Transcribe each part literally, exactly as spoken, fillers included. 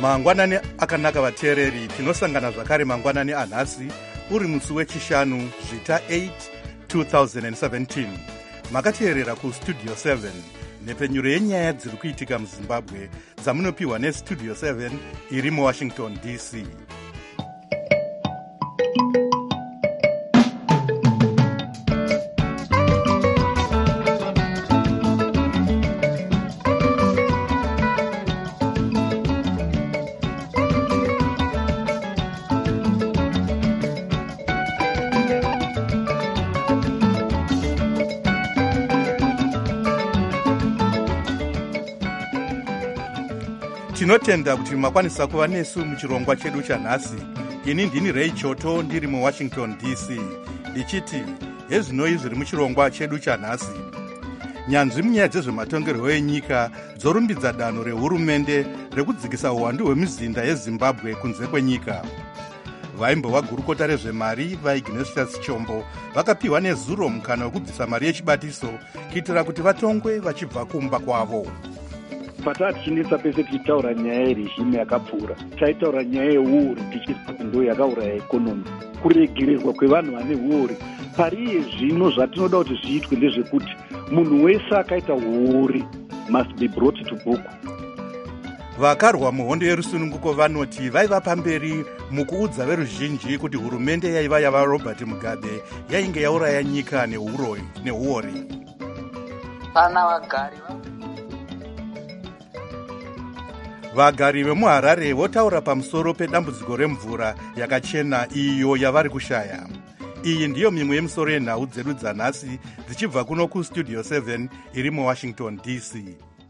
mangwanani akanaka vateereri, tinosangana zvakare mangwanani anhasi uri musi wechishanu zvita eight twenty seventeen. Makateerera kustudio seven nepfenyuro yenyaya dziri kuitika muzimbabwe dzamunopiwa nestudio seven iri muwashington D C. Tinotenda kuti makwanisa kuva nesu muchirongwa chedu chanhasi. Ini ndini Ray Choto ndiri muWashington D C ndichiti hezvinoi zviri muchirongwa chedu chanhasi. Nyanzvi munyaya dzezvematongerwo enyika dzorumbidza danho rehurumende rekudzikisa uwandu hwemizinda yeZimbabwe kunze kwenyika. Vaimbova gurukota rezvemari vaIgnatius Chombo vakapiwa nezuro mukana wekudzisa mari yechibatiso kuitira kuti vatongwe vachibva kumba kwavo. Patati chinetsa pese tichitaura nyaya yerezhime yakapfuura, taitaura nyaya yeuri tichiti ndo yakauraya ekonomi. Kuregererwa kwevanhu vane uori pariye zvino zvatinoda kuti zviitwe ndezvekuti munhu wese akaita uori must be brought to book. Vakarwa muhondo yerusununguko vanoti vaiva pamberi mukuudza veruzhinji kuti hurumende yaiva yava Robert Mugabe yainge yauraya nyika neuori. Pana vagari Vagari vemuHarare votaura pamusoro pedambudziko remvura yakachena iyo yavari kushaya. Iyi ndiyo mimwe yemisoro yenhau dzedu dzanhasi dzichibva kuno kustudio seven iri muWashington D C.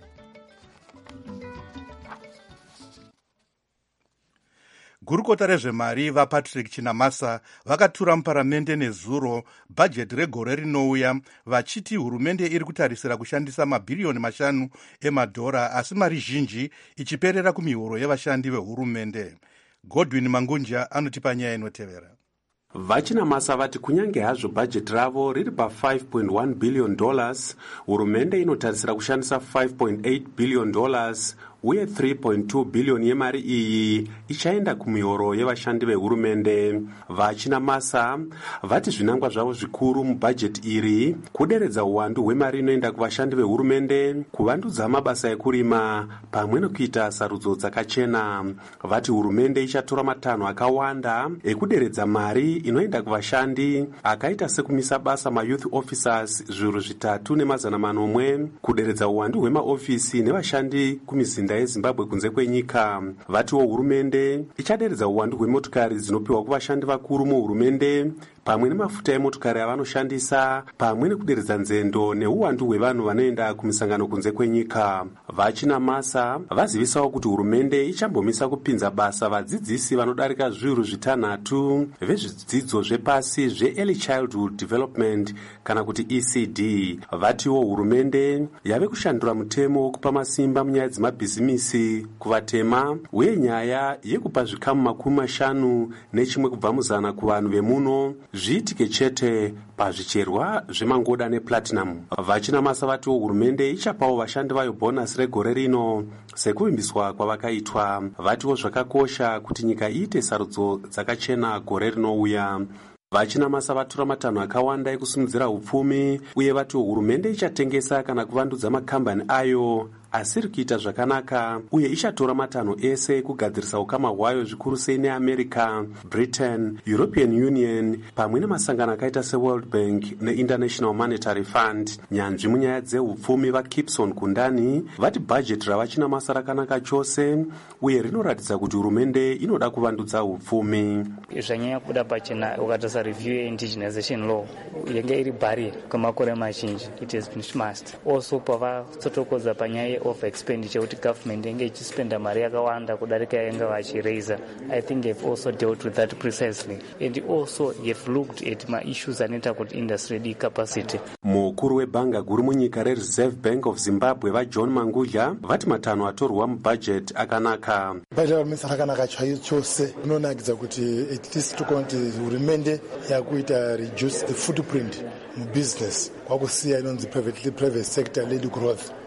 Gurukota rezvemari vaPatrick Chinamasa vakatura muparamende nezuro bhajeti regore rinouya vachiti hurumende iri kutarisira kushandisa mabhiriyoni mashanu emadhora asi mari zhinji ichiperera kumihoro yevashandi vehurumende. Godwin Mangunja anotipa nyaya inotevera. Vachinamasa vati kunyange hazvo bhajeti ravo riri pa five point one billion dollars, hurumende inotarisira kushandisa five point eight billion dollars uye three point two billion yemari iyi ichaenda kumihoro yevashandi vehurumende. Vachinamasa vati zvinangwa zvavo zvikuru mubhajeti iri kuderedza uwandu hwemari inoenda kuvashandi vehurumende, kuvandudza mabasa ekurima pamwe nekuita sarudzo dzakachena. Vati hurumende ichatora matanho akawanda ekuderedza mari inoenda kuvashandi akaita sekumisa basa mayouth officers zviuru zvitatu nemazana manomwe, kuderedza uwandu hwemaofisi nevashandi kumizinda yeZimbabwe kunze kwenyika. Vatiwo hurumende ichaderedza uwandu hwemotokari dzinopiwa kuvashandi vakuru muhurumende pamwe nemafuta emotokari avanoshandisa pamwe nekuderedza nzendo neuwandu hwevanhu vanoenda kumisangano kunze kwenyika. Vachinamasa vazivisawo kuti hurumende ichambomisa kupinza basa vadzidzisi vanodarika zviuru zvitanhatu vezvidzidzo zvepasi zveEarly Childhood Development kana kuti E C D. Vatiwo hurumende yave kushandura mutemo wokupa masimba munyaya dzemabhizimisi kuvatema uye nyaya yekupa zvikamu makumi mashanu nechimwe kubva muzana kuvanhu vemuno zviitike chete pazvicherwa zvemangoda neplatinum. Vachinamasa vatiwo hurumende ichapawo vashandi vayo bhonasi regore rino sekuvimbiswa kwavakaitwa. Vatiwo zvakakosha kuti nyika iite sarudzo dzakachena gore rinouya. Vachinamasa vatura matanho akawanda ekusimudzira upfumi uye vatiwo hurumende ichatengesa kana kuvandudza makambani ayo asiri kuita zvakanaka uye ichatora matanho ese ekugadzirisa ukama hwayo zvikuru sei neAmerica, Britain, European Union pamwe nemasangano akaita seWorld Bank neInternational Monetary Fund. Nyanzvi munyaya dzeupfumi vaKipson Kundani vati bhajeti ravachinamasa rakanaka chose uye rinoratidza kuti hurumende inoda kuvandudza upfumi. Zvanyanya kuda pachena ukatasa review indigenization law yenge iri barrier kwemakore mazhinji, it has been smashed. Also pavatsotokodza panyaya of expenditure kuti government yenge ichispenda mari yakawanda kudarika yanga vachiraisa. I think they've also dealt with that precisely, and also they've looked at my issues anoita kuti industry di capacity. Mukuru webhanga guru munyika reReserve Bank of Zimbabwe vaJohn Mangudya vati matanho atorwa mubhajeti akanaka. Bhajeti ramisa rakanaka chose, rinonakidza kuti at least tokonti hurumende yakuita reduce the footprint mubusiness kwakusiya inonzi private private sector led growth.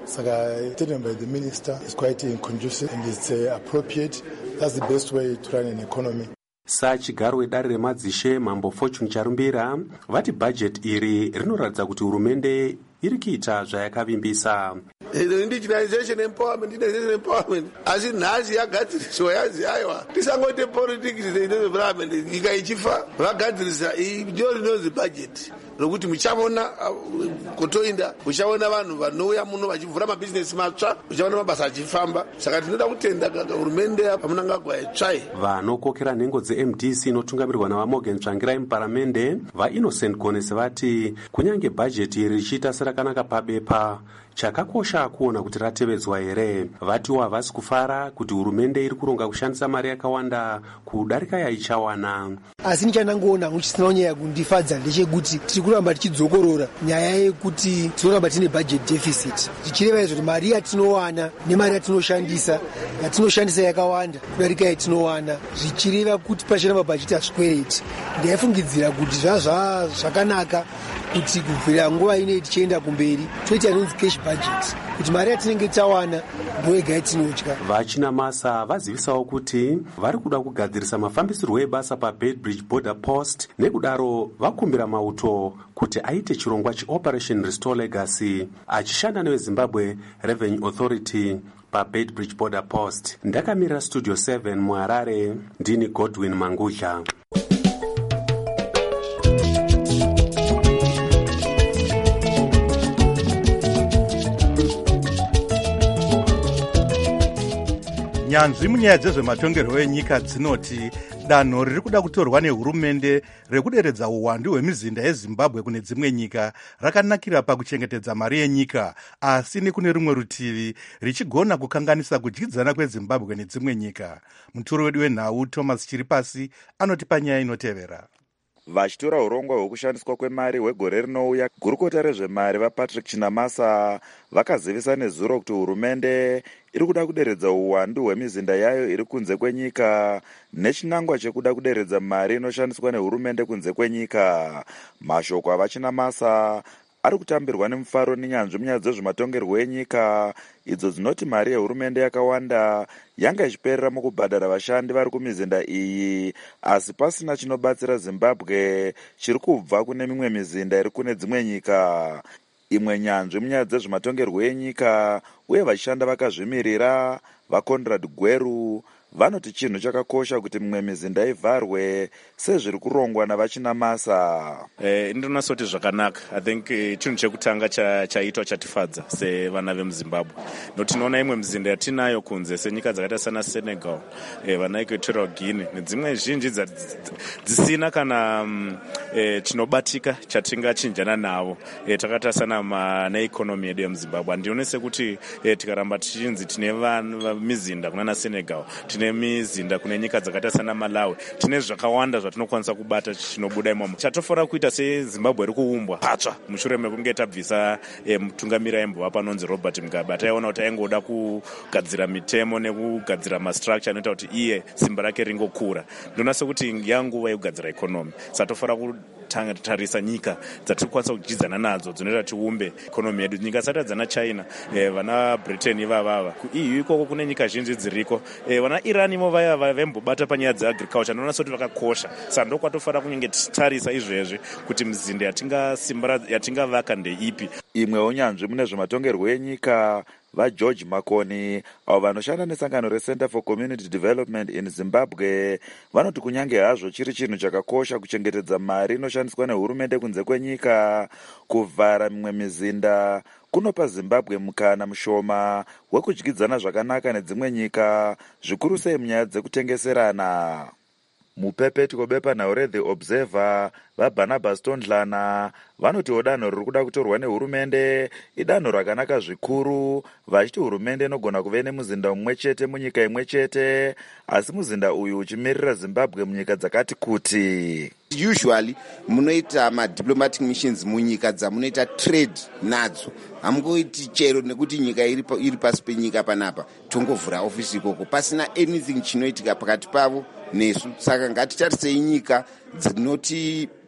Saka statement by the minister is quite conducive and it's uh, appropriate. That's the best way to run an economy. Sachigaro wedare remadzishe Mambo Fortune Charumbira vati bhajet iri rinoratidza kuti hurumende iri kuita zvayakavimbisa. Indigenization empowerment, indigenization empowerment. Asi nhasi yagadziriswa yazi aiwa tisangoite politics development nyika ichifa vagadzirisa ndio rinozi budget rokuti muchaona kutoinda muchaona vanhu vanouya muno vachivhura mabizinesi matsva muchaona mabasa achifamba saka tinoda kutenda hurumende pamunangagwa itsvai. Vanokokera nhengo dze-M D C inotungamirwa navaMorgan Tsvangirai muparamende vaInnocent Gonese vati kunyange bhajeti iri richiita serakanaka pabepa chakakosha kuona kuti ratevedzwa here. Vatiwo havasi kufara kuti hurumende iri kuronga kushandisa mari yakawanda kudarika yaichawana. Asi nichandangoona muchisinawo nyaya yakundifadza ndechekuti tiri kuramba tichidzokorora nyaya yekuti tinoramba tine budget deficit. Zvichireva izvo kuti mari yatinowana nemari yatinoshandisa yatinoshandisa yakawanda kudarika yatinowana zvichireva kuti pachina mabhajeti aswedzi. Ndaifungidzira kuti zvazva zvakanaka kuti kubvira nguva ine tichienda kumberi toita inonzi cash budget kuti mari yatinenge tawana ndoyega yatinodya. Vachinamasa vazivisawo kuti vari kuda kugadzirisa mafambisirwo ebasa paBeitbridge Border Post nekudaro vakumbira mauto kuti aite chirongwa cheOperation Restore Legacy achishanda neveZimbabwe Revenue Authority paBeitbridge Border Post. Ndakamirira Studio seven muHarare, ndini Godwin Mangudla. Nyanzvi munyaya dzezvematongerwo enyika dzinoti danho riri kuda kutorwa nehurumende rekuderedza uwandu hwemizinda yeZimbabwe kune dzimwe nyika rakanakira pakuchengetedza mari yenyika, asi nekune rumwe rutivi richigona kukanganisa kudyidzana kweZimbabwe nedzimwe nyika. Mutoro wedu wenhau Thomas Chiripasi anotipa nyaya inotevera. Vachitora urongwa hwekushandiswa kwemari hwegore rinouya, gurukota rezvemari vaPatrick Chinamasa vakazivisa nezuro kuti hurumende iri kuda kuderedza uwandu hwemizinda yayo iri kunze kwenyika nechinangwa chekuda kuderedza mari inoshandiswa nehurumende kunze kwenyika. Mashoko avaChinamasa ari kutambirwa nemufaro nenyanzvi munyaya dzezvematongerwo enyika idzo dzinoti mari yehurumende yakawanda yanga ichiperera mukubhadhara vashandi vari kumizinda iyi, asi pasina chinobatsira Zimbabwe chiri kubva kune mimwe mizinda iri kune dzimwe nyika. Imwe nyanzvi munyaya dzezvematongerwo enyika uye vachishanda vakazvimirira vaConrad Gweru vanoti chinhu chakakosha kuti mimwe mizinda ivharwe sezviri kurongwa navaChinamasa. Eh, ndinonasoti zvakanaka. I think uh, chinhu chekutanga chaitwa chatifadza sevana vemuZimbabwe. Notinoona imwe mizinda yatinayo kunze senyika dzakaita sana Senegal, eh, vana Equatorial Guinea nedzimwe zhinji dzisina kana um, eh, chinobatika chatingachinjana navo. Eh, takata sana neeconomy yedu yemuZimbabwe. Ndionese kuti eh, tikaramba tichinzi tine mizinda kunana Senegal, tine mizinda kune nyika dzakaita sana Malawi, tine zvakawanda zvatinokwanisa kubata chinobuda imomo. Chatofara kuita seZimbabwe iri kuumbwa patsva mushure mekunge tabvisa e, mutungamiri aimbova panonzi Robert Mugabe. Ataiona kuti aingoda kugadzira mitemo nekugadzira mastructure anoita kuti iye simba rake ringokura. Ndinoona sekuti yanguva yekugadzira economy. Satofara kutarisa nyika dzatirikwanisa kudyidzana nadzo dzinoita tiumbe economy yedu. Nyika dzakaita dzana China, e, vana Britain ivavava. Ku E U ikoko kune nyika zhinji dziriko. E, vana Iran imo vaya vembobata panyaya dzeagriculture. Ndinoona sekuti vakakosha. Saka ndokwatofara kunyange titarisa izvezvi kuti mizinda yatinga simbara yatingavaka ndeipi. Imwewo nyanzvi mune zvematongerwo enyika vaGeorge Makoni avo vanoshanda nesangano reCenter for Community Development in Zimbabwe vanoti kunyange hazvo chiri chinhu chakakosha kuchengetedza mari inoshandiswa nehurumende kunze kwenyika, kuvhara mimwe mizinda kunopa Zimbabwe mukana mushoma wekudyidzana zvakanaka nedzimwe nyika, zvikuru sei munyaya dzekutengeserana. Mupepetiko bepanhau reThe Observer vaBarnabas Tondlana vanotiwo danho riri kuda kutorwa nehurumende idanho rakanaka zvikuru, vachiti hurumende inogona kuve nemuzinda umwe chete munyika imwe chete, asi muzinda uyu uchimirira Zimbabwe munyika dzakati kuti. Usually munoita madiplomatic missions munyika dzamunoita trade nadzo, hamungoiti chero nekuti nyika iri, iri pasi penyika panapa tongovhura ofisi ikoko pasina anything chinoitika pakati pavo nesu. Saka ngatitarisei nyika dzinoti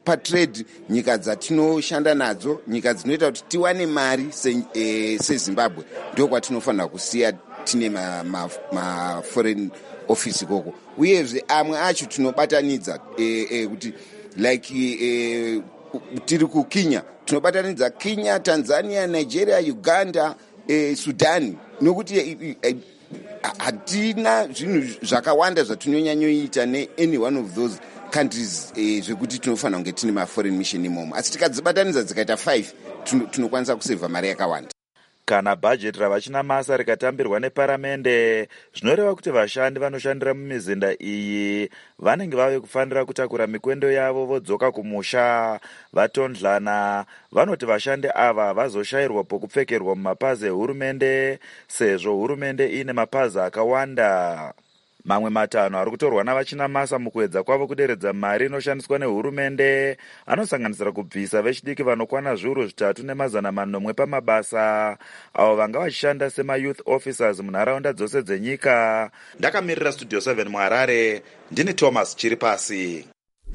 patrade nyika dzatinoshanda nadzo, nyika dzinoita kuti tiwane mari seZimbabwe, ndiko kwatinofanira kusiya tine ma, ma, ma foreign office koko. Uyezve amwe acho tinobatanidza eh, eh, kuti like eh, tiri kuKenya tinobatanidza Kenya, Tanzania, Nigeria, Uganda, eh, Sudan, nokuti eh, eh, hatina zvinhu zvakawanda zvatinonyanyoita ne any one of those countries eh, zvekuti tinofanira kunge tine ma foreign mission imomo, asi tikadzibatanidza dzikaita five tunokwanisa kusevha mari yakawanda. Kana bhajeti ravachinamasa rikatambirwa neparamende, zvinoreva kuti vashandi vanoshandira mumizinda iyi vanenge vave kufanira kutakura mikwendo yavo vodzoka kumusha vatondlana. Vanoti vashandi ava vazoshayirwa pokupfekerwa mumapazi ehurumende, sezvo hurumende ine mapazi akawanda. Mamwe matano ari kutorwa navachinamasa mukuedza kwavo kuderedza mari inoshandiswa nehurumende anosanganisira kubvisa vechidiki vanokwana zviuru zvitatu nemazana manomwe pamabasa, avo vanga vachishanda sema-youth officers munharaunda dzose dzenyika. Ndakamirira Studio seven muHarare, ndini Thomas Chiripasi.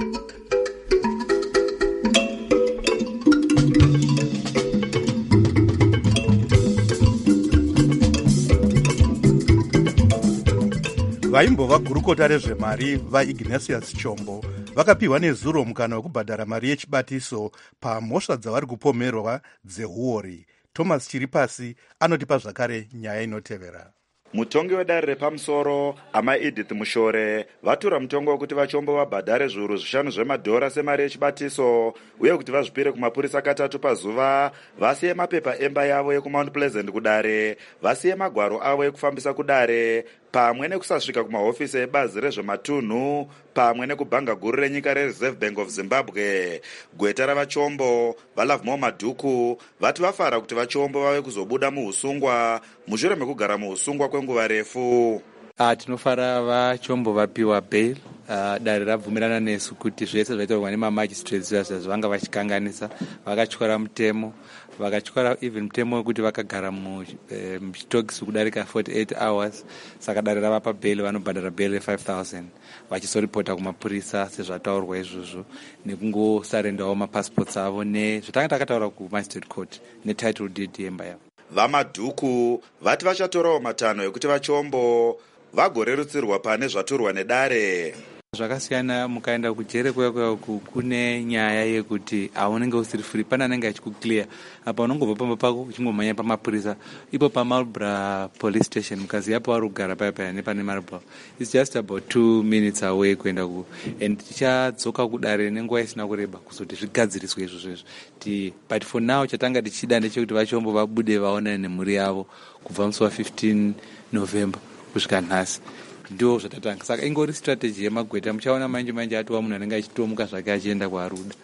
Vaimbova gurukota rezvemari vaIgnatius Chombo vakapiwa nezuro mukana wekubhadhara mari yechibatiso pamhosva dzavari kupomerwa dzehuori. Thomas Chiripasi anotipa zvakare nyaya inotevera. Mutongi wedare repamusoro ama Edith Mushore vatura mutongo wekuti vachombo vabhadhare zviuru zvishanu zvemadhora semari yechibatiso, uye kuti vazvipire kumapurisa katatu pazuva, vasiye mapepa emba yavo yekuMount Pleasant kudare, vasiye magwaro avo ekufambisa kudare, pamwe nekusasvika kumahofisi ebazi rezvematunhu, pamwe nekubhanga guru renyika reReserve Bank of Zimbabwe. Gweta ravachombo vaLovemore Madhuku vati vafara kuti vachombo vave kuzobuda muhusungwa mushure mekugara muhusungwa kwenguva refu. Uh, tinofara vachombo vapiwa bail. Uh, dare rabvumirana nesu kuti zvese zvaitorwa nemamagistrates zvavanga vachikanganisa, vakatyora mutemo, vakatyora even mutemo wekuti vakagara muchitokisi kudarika forty-eight hours, saka dare ravapa bail, vanobhadhara bail five thousand vachisoripota kumapurisa sezvataurwa izvozvo, nekungosarendawo mapassports avo nezvatanga takataura kumagistrate court netitle deed yemba yavo. VaMadhuku vati vachatorawo matanho ekuti vachombo vagorerutsirwa pane zvaturwa nedare. Zvakasiyana mukaenda kujere kwako kune nyaya yekuti aunenge usiri free, pana anenge achikuclear apa unongobva pamba pako uchingomhanya pamapurisa ipo paMarlborough police station, mukazi yapo ari kugara paya paya nepane Marlborough, it's just about two minutes away kuenda ku, and tichadzoka kudare nenguva isina kureba kuzoti zvigadziriswe izvo zvezvo ti, but for now chatanga tichida ndechekuti vachombo vabude vaonane nemhuri yavo kubva musi wa fifteen November kusvika nhasi. Ndio zvatatanga, saka ingori strategy yemagweta. Muchaona manje manje atova munhu anenge achitomuka zvake achienda kwaruda.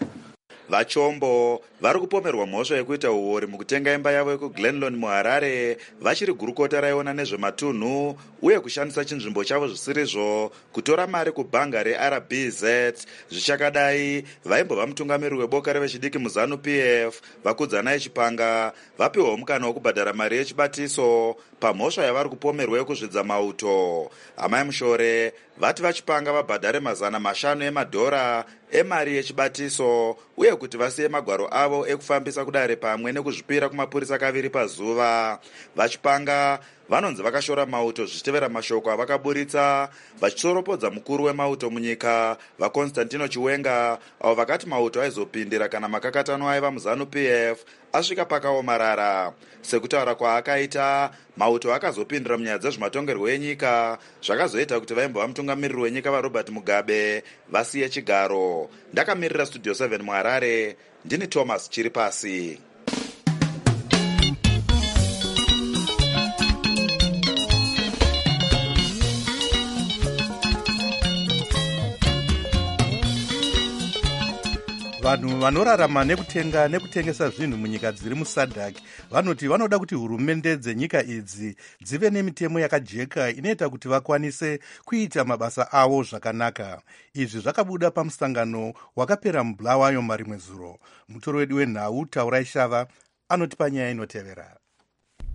Vachombo vari kupomerwa mhosva yekuita uori mukutenga imba yavo yekuGlenlawn muHarare vachiri gurukota raiona nezvematunhu uye kushandisa chinzvimbo chavo zvisirizvo kutora mari kubhanga reR B Z. Zvichakadai vaimbova mutungamiri weboka revechidiki muZanu P F vakudzanai Chipanga vapiwa mukana wokubhadhara mari yechibatiso pamhosva yavari kupomerwa yekuzvidza mauto. Amai Mushore vati vachipanga vabhadhare mazana mashanu emadhora emari yechibatiso uye kuti vasiye magwaro avo ekufambisa kudare pamwe nekuzvipira kumapurisa kaviri pazuva. Vachipanga vanonzi vakashora mauto zvichitevera mashoko avakaburitsa vachitoropodza mukuru wemauto munyika vaConstantino Chiwenga, avo vakati mauto aizopindira kana makakatano aiva muZanu P F asvika pakaomarara. Sekutaura kwaakaita, mauto akazopindira munyaya dzezvematongerwo enyika, zvakazoita kuti vaimbova mutungamiriri wenyika vaRobert Mugabe vasiye chigaro. Ndakamirira Studio seven muHarare, ndini Thomas Chiripasi. Vanhu vanorarama nekutenga nekutengesa zvinhu munyika dziri muSADC vanoti vanoda kuti hurumende dzenyika idzi dzive nemitemo yakajeka inoita kuti vakwanise kuita mabasa avo zvakanaka. Izvi zvakabuda pamusangano wakapera muBulawayo marimwe zuro. Mutoro wedu wenhau Taurai Shava anotipa nyaya inotevera.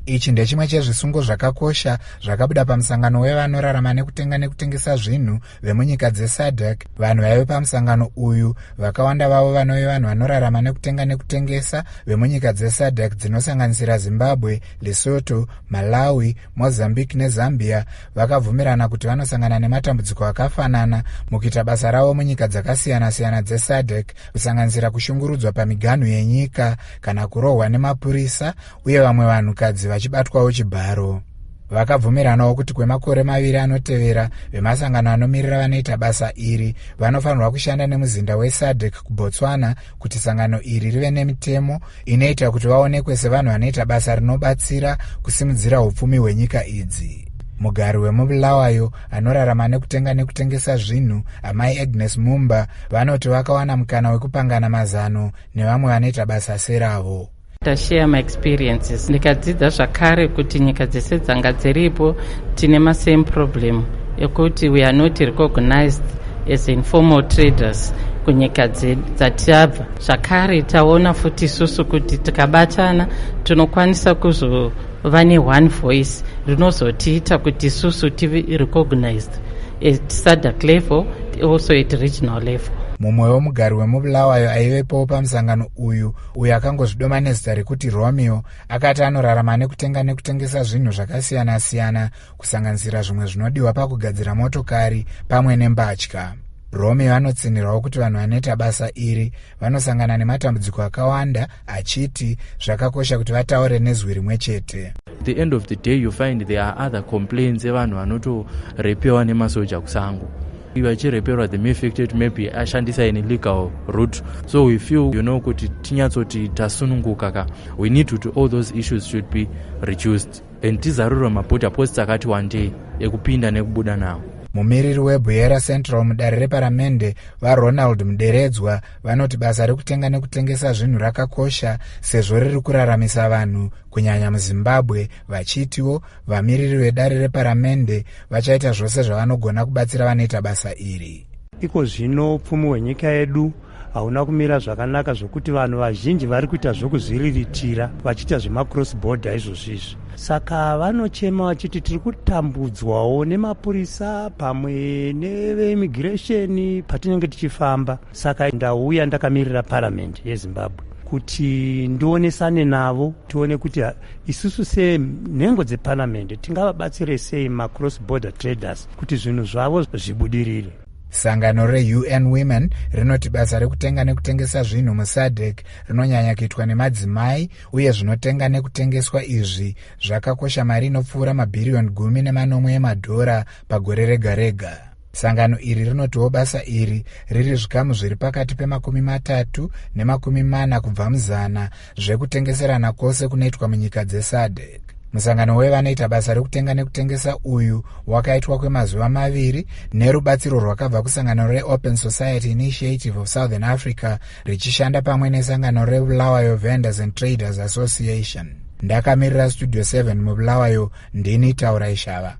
Ichi ndechimwe chezvisungo zvakakosha zvakabuda pamusangano wevanorarama nekutenga nekutengesa zvinhu vemunyika dzesadek. Vanhu vaive pamusangano uyu vakawanda vavo vanove vanhu vanorarama nekutenga nekutengesa vemunyika dzesadek dzinosanganisira Zimbabwe, Lesotho, Malawi, Mozambique neZambia. Vakabvumirana kuti vanosangana nematambudziko akafanana mukuita basa ravo munyika dzakasiyana-siyana dzesadek, kusanganisira kushungurudzwa pamiganhu yenyika kana kurohwa nemapurisa uye vamwe vanhukadzi vachibatwawo chibharo. Vakabvumiranawo kuti kwemakore maviri anotevera vemasangano anomirira vanoita basa iri vanofanirwa kushanda nemuzinda wesadek kuBotswana kuti sangano iri rive nemitemo inoita kuti vaonekwe sevanhu vanoita basa rinobatsira kusimudzira upfumi hwenyika idzi. Mugari wemubulawayo anorarama nekutenga nekutengesa zvinhu amai Agnes Mumba vanoti vakawana mukana wekupangana mazano nevamwe vanoita basa seravo. Tashare my experiences. Ndikadzidza zvakare kuti nyika dzese dzanga dziripo tine ma same problem ekuti we are not recognized as informal traders kunyika dzatabva. Zvakare taona futi isusu kuti tikabatana tunokwanisa kuzova ne one voice rinozotiita kuti isusu tive recognized at SADC level, also at regional level. Mumwe womugari wemubulawayo aivepo pamusangano uyu uyo akangozvidoma nezita rekuti Romeo akati anorarama nekutenga nekutengesa zvinhu zvakasiyana-siyana kusanganisira zvimwe zvinodiwa pakugadzira motokari pamwe nembatya. Romeo anotsinirwawo kuti vanhu vanoita basa iri vanosangana nematambudziko akawanda, achiti zvakakosha kuti vataure nezwi rimwe chete. At the end of the day you find there are other complaints evanhu vanotorepewa nemasoja kusango. Vachireperwa the mere fact that maybe ashandisa in illegal route. So we feel, you know, kuti tinyatsoti tasununguka ka, we need to do all those issues should be reduced. And tizarura maborder posts akati one day ekupinda nekubuda nawo. Mumiriri weBuyera Central mudare reparamende vaRonald Muderedzwa vanoti basa rekutenga nekutengesa zvinhu rakakosha sezvo riri kuraramisa vanhu kunyanya muZimbabwe, vachitiwo vamiriri vedare reparamende vachaita zvose zvavanogona kubatsira vanoita basa iri. Iko zvino upfumi hwenyika yedu hauna kumira zvakanaka zvokuti vanhu vazhinji vari kuita zvokuzviriritira vachiita zvemacross border izvozvizvi. Saka vanochema vachiti tiri kutambudzwawo nemapurisa pamwe neveimmigration patinenge tichifamba. Saka ndauya ndakamirira parliament yeZimbabwe kuti ndionesane navo tione kuti isusu senhengo dzeparliament tingavabatsire sei macross border traders kuti zvinhu zvavo zvibudirire. Sangano re-U N Women rinoti basa rekutenga nekutengesa zvinhu musadek rinonyanya kuitwa nemadzimai uye zvinotenga nekutengeswa izvi zvakakosha mari inopfuura mabhiriyoni gumi nemanomwe emadhora pagore rega rega. Sangano iri rinotiwo basa iri riri zvikamu zviri pakati pemakumi matatu nemakumi mana kubva muzana zvekutengeserana kwose kunoitwa munyika dzesadek. Musangano wevanoita basa rekutenga nekutengesa uyu wakaitwa kwemazuva maviri nerubatsiro rwakabva kusangano re-Open Society Initiative of Southern Africa richishanda pamwe nesangano reBulawayo Vendors and Traders Association. Ndakamirira Studio seven muBulawayo, ndini Taura Ishava.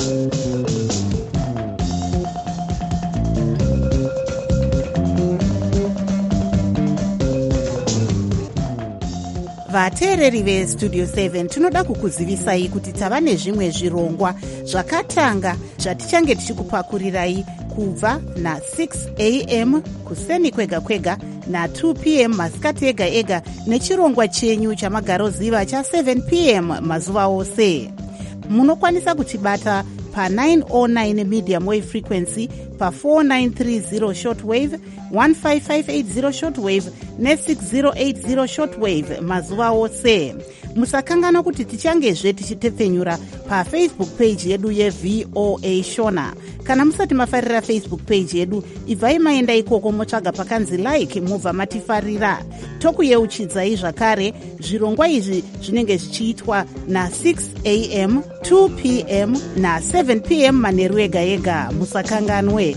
Vateereri veStudio seven tinoda kukuzivisai kuti tava nezvimwe zvirongwa zvakatanga zvatichange tichikupakurirai kubva na six a m kuseni kwega kwega na two p m masikati ega ega nechirongwa chenyu chamagaroziva cha seven p m mazuva ose. Munokwanisa kutibata pa nine oh nine medium wave frequency, pa four nine three zero shortwave, one five five eight zero shortwave ne six zero eight zero shortwave mazuva ose. Musakangana kuti tichangezve tichitepfenyura pa Facebook page yedu yeV O A Shona. Kana musati mafarira Facebook page yedu, ibvai maenda ikoko motsvaga pakanzi like mubva matifarira. Tokuyeuchidzai zvakare zvirongwa izvi zvinenge zvichiitwa na six a m, two p m na seven p m manheru ega ega. Musakanganwe.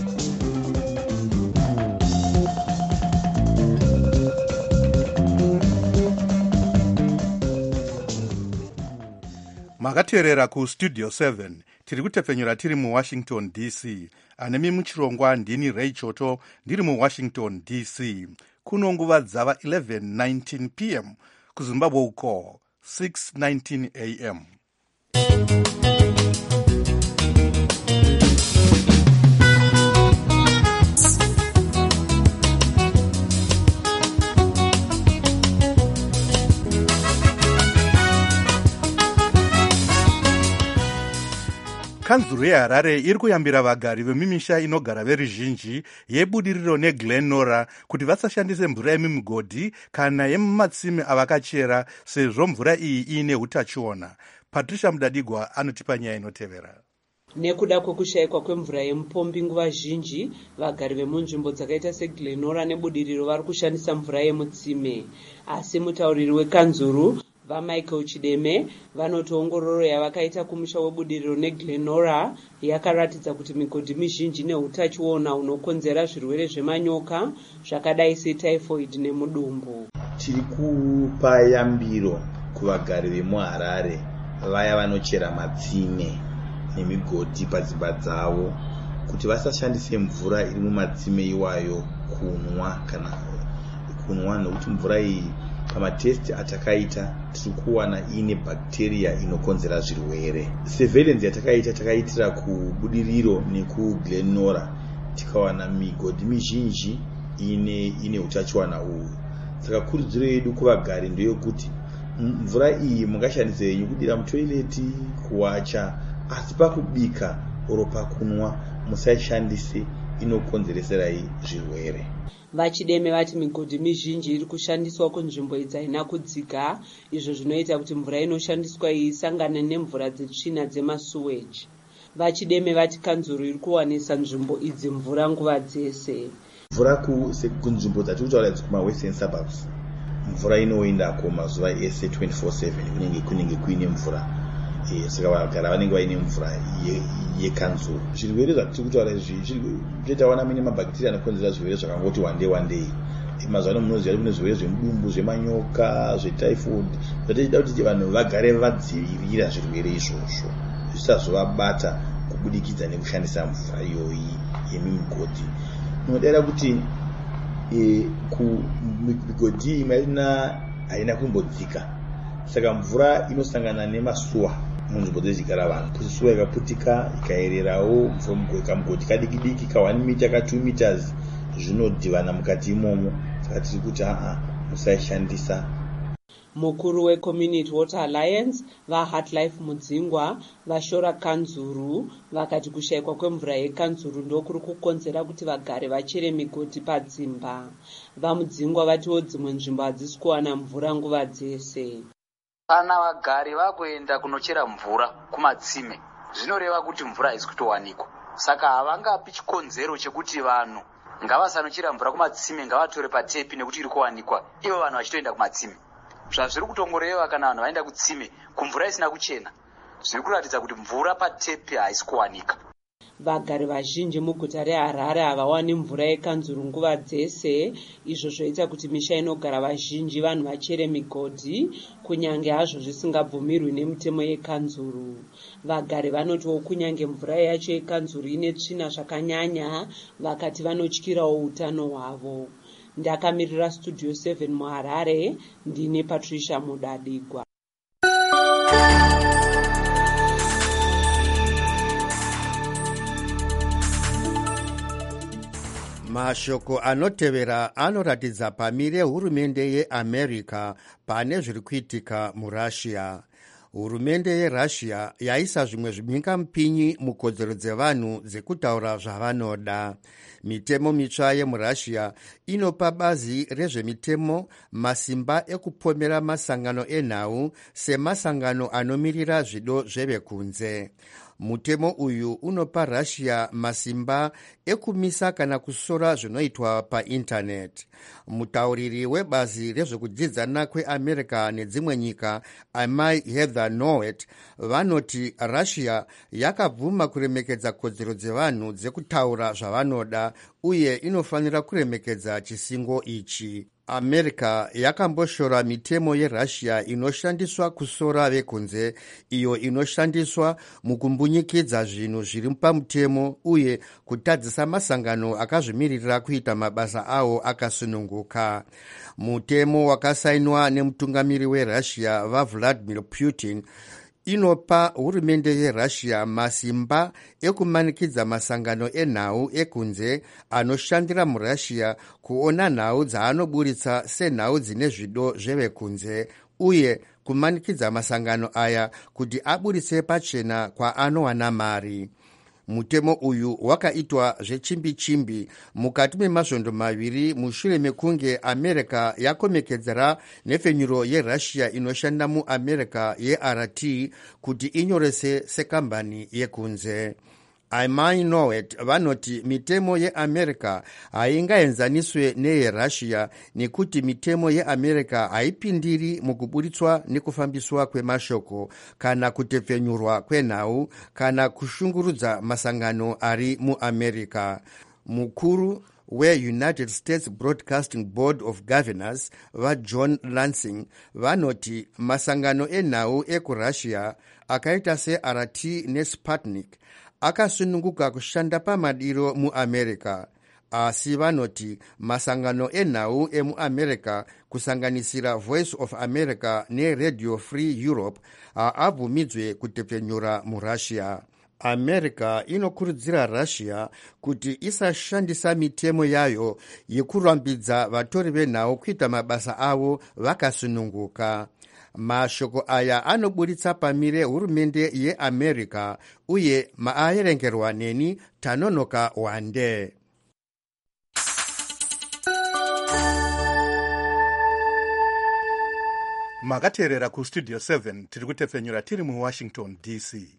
Makateerera kuStudio seven tiri kutepfenyura tiri muWashington D C. Anemi muchirongwa ndini Ray Choto ndiri muWashington D C. Kuno nguva dzava eleven nineteen p m kuZimbabwe uko six nineteen a m. Kanzuru yeHarare iri kuyambira vagari vemimisha inogara veruzhinji yebudiriro neGlen Norah kuti vasashandise mvura yemigodhi kana yemumatsime avakachera sezvo mvura iyi iine utachiona. Patricia Mudadigwa anotipa nyaya inotevera. Nekuda kwekushayikwa kwemvura yemupombi nguva zhinji, vagari vemunzvimbo dzakaita seGlen Norah nebudiriro vari kushandisa mvura yemutsime. Asi mutauriri wekanzuru vaMichael Chideme vanoti ongororo yavakaita kumusha webudiriro neGlen Norah yakaratidza kuti migodhi mizhinji neutachiona unokonzera zvirwere zvemanyoka zvakadai setyphoid nemudumbu. Tiri kupa yambiro kuvagari vemuHarare vaya vanochera matsime nemigodhi padzimba dzavo kuti vasashandise mvura iri mumatsime iwayo kunwa kana kunwa, nokuti mvura iyi pamatesti atakaita tiri kuwana ine bacteria inokonzera zvirwere. Surveillance yatakaita takaitira kubudiriro nekuGlen Norah tikawana migodhi mizhinji ine ine utachiwana uhu. Saka kurudziro yedu kuvagari ndeyekuti mvura iyi mungashandisa yenyu kudira mutoileti, kuwacha, asi pakubika oro pakunwa musaishandise, inokonzereserai zvirwere. Vachideme vati migodhi mizhinji iri kushandiswa kunzvimbo idzi haina kudzika, izvo zvinoita kuti mvura inoshandiswa iyi isangane nemvura dzetsvina dzemasuweji. Vachideme vati kanzuru iri kuwanisa nzvimbo idzi mvura nguva dzese. Mvura kunzvimbo dzatiri kutaura kumawestern suburbs mvura inoendako mazuva ese twenty-four seven kunenge kunenge kuine mvura. E, saka vagara vanenge vaine mvura yekanzuru. Zvirwere zvatiri kutaura izvi zvitawana mine mabhakteria anokonzera zvirwere zvakangoti one day one day. Mazuva ano munoziva kuti kune zvirwere zvemudumbu, zvemanyoka, zvetyphoid. Zvatochida kuti vanhu vagare vadzivirira zvirwere izvozvo zvisazovabata kubudikidza nekushandisa mvura iyoyi yemigodhi. Nodera kuti e, migodhi imarina haina kumbodzika, saka mvura inosangana nemasuwa munzvimbo dzechigara vanhu. Kuti suwa ikaputika ikaererawo kamugodhi kadiki diki ka one meter ka two meters zvinodhivana mukati imomo. Saka tiri kuti haa musaishandisa. Mukuru weCommunity Water Alliance vaHeartlife Mudzingwa vashora kanzuru vakati kushayikwa kwemvura yekanzuru ndokuri kukonzera kuti vagare vachere migodhi padzimba. VaMudzingwa vatiwo dzimwe nzvimbo hadzisi kuwana mvura nguva dzese. Kana vagari vakuenda kunochera mvura kumatsime zvinoreva kuti mvura haisi kutowanikwa. Saka havangapi chikonzero chekuti vanhu ngavasanochera mvura kumatsime, ngavatore patepi nekuti iri kuwanikwa, ivo vanhu vachitoenda kumatsime. Zvazviri kutongoreva kana vanhu vaenda kutsime kumvura isina kuchena, zviri kuratidza kuti mvura patepi haisi kuwanika. Vagari vazhinji muguta reHarare havawani mvura yekanzuru nguva dzese, izvo zvoita kuti misha inogara vazhinji vanhu vachere migodhi kunyange hazvo zvisingabvumirwi nemitemo yekanzuru. Vagari vanotiwo kunyange mvura yacho yekanzuru ine tsvina zvakanyanya, vakati vanotyirawo utano hwavo. Ndakamirira Studio seven muHarare, ndine Patricia Mudadigwa. Mashoko anotevera anoratidza pamire hurumende yeAmerica pane zviri kuitika muRussia. Hurumende yeRussia yaisa zvimwe zvimhingamupinyi mukodzero dzevanhu dzekutaura zvavanoda. Mitemo mitsva yemuRussia inopa bazi rezvemitemo masimba ekupomera masangano enhau semasangano anomirira zvido zvevekunze. Mutemo uyu unopa Russia masimba ekumisa kana kusora zvinoitwa paindaneti. Mutauriri webazi rezvekudzidzana kweAmerica nedzimwe nyika, Amai Heather Nauert, vanoti Russia yakabvuma kuremekedza kodzero dzevanhu dzekutaura zvavanoda uye inofanira kuremekedza chisingo ichi. america yakamboshora mitemo yerussia inoshandiswa kusora vekunze, iyo inoshandiswa mukumbunyikidza zvinhu zviri pamutemo uye kutadzisa masangano akazvimirira kuita mabasa awo akasununguka. Mutemo wakasainwa nemutungamiri werussia vaVladimir Putin inopa hurumende yerussia masimba ekumanikidza masangano enhau ekunze anoshandira murussia kuona nhau dzaanoburitsa senhau dzine zvido zvevekunze uye kumanikidza masangano aya kuti aburitse pachena kwaanowana mari. Mutemo uyu wakaitwa zvechimbi-chimbi mukati memasvondo maviri mushure mekunge america yakomekedzera nhefenyuro yerussia inoshanda muamerica yeR T kuti inyorese sekambani yekunze. Imai Nowet vanoti mitemo yeamerica haingaenzaniswe neyerussia nekuti mitemo yeamerica haipindiri mukuburitswa nekufambiswa kwemashoko kana kutepfenyurwa kwenhau kana kushungurudza masangano ari muamerica. Mukuru we-United States Broadcasting Board of Governors vaJohn Lansing vanoti masangano enhau ekurussia akaita seR T neSputnik akasununguka kushanda pamadiro muamerica, asi vanoti masangano enhau emuamerica kusanganisira Voice of America neRadio Free Europe haabvumidzwe kutepfenyura murussia. America inokurudzira Russia kuti isashandisa mitemo yayo yekurambidza vatori venhau kuita mabasa avo vakasununguka. Mashoko aya anoburitsa pamire hurumende yeAmerica uye maaerengerwa neni Tanonoka Wande. Makateerera kustudio seven tiri kutepfenyura tiri muWashington D C.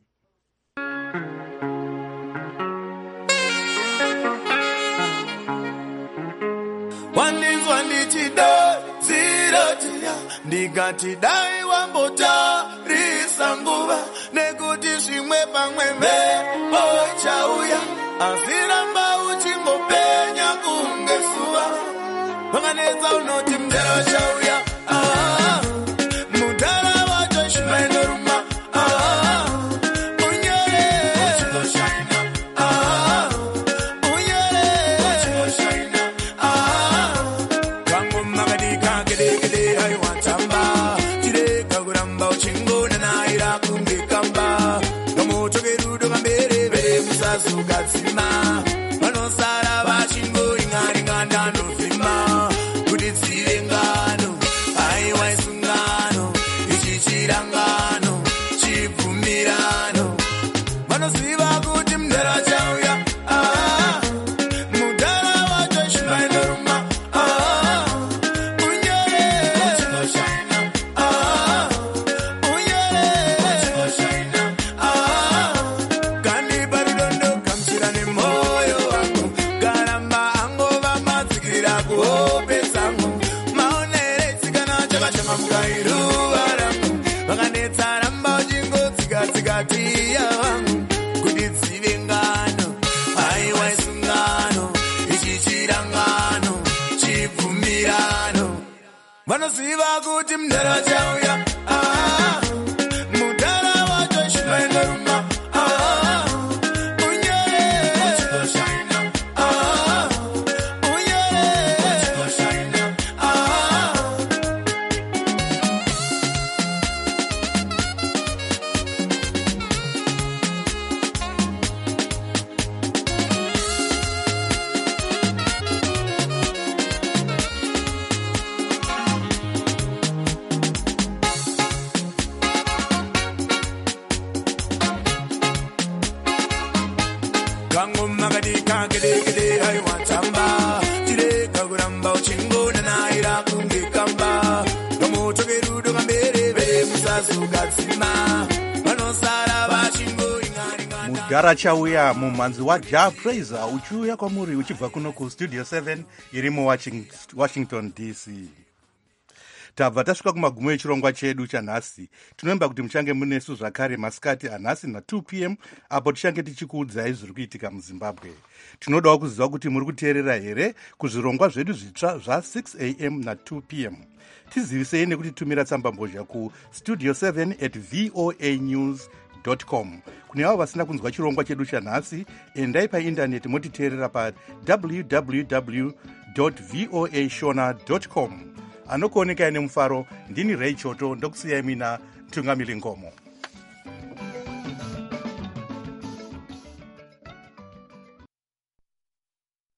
Wanizwa ndichida zirotia ndikati dai wambotarisa nguva nekuti zvimwe pamwe mhepo chauya asiramba uchingopenya kunge suva vanganedza unoti mdero chauya ah, mudhara wacho shimaindoruma ah, unyore uchingoshaina ah, unyore uchingoshaina ah, kangu magadika gedegede haiwatamba chireka kuramba uchingona naira kungekamba nomotokerudo kamberevere musazogadzima vanosara vachingoringaringa ndandovhima kuti dzive ngano aiwa isungano ichi chirangano chibvumirano vanoziva kuti mudhara chauya ah, mudhara wacho shimaindoruma ah, unyore uchingoshaina ah, unyore uchingoshaina ah, kandipa rudondo kamshira nemoyo wangu karamba angova madzikira kuhope dzangu maonere tsikana chakachama mukairuva rangu vakanetsa ramba uchingotsikatsika vangu kuti dzive ngano aiwa isungano ichi chirangano chibvumirano vanoziva kuti mudhara chauya ah, mudhara wacho shimaindoruma ah, unyore uchingoshaina ah, unyore uchingoshaina ah. Kangu magadika gedegede haiwatamba chireka kuramba uchingona naira kungekamba nomotokerudo kamberevere musazogadzima vanosara vachingoringaringa. Mudhara chauya mumhanzi waJa Praiser uchiuya kwamuri uchibva kuno kustudio seven iri muWashington D C. tabva tasvika kumagumo echirongwa chedu chanhasi. Tinoemba kuti muchange munesu zvakare masikati anhasi na2 p m apo tichange tichikuudzai zviri kuitika muzimbabwe. Tinodawo kuziva kuti muri kuteerera here kuzvirongwa zvedu zvitsva zva6 a m na2 p m. Tizivisei nekutitumira tsambambozha ku studio seven at voa news dot com. Kune avo vasina kunzwa chirongwa chedu chanhasi, endai paindaneti motiteerera pa w w w dot voa shona dot com. Anokuonekai nemufaro, ndini Ray Choto, ndokusiyai mina Tungamili Ngomo.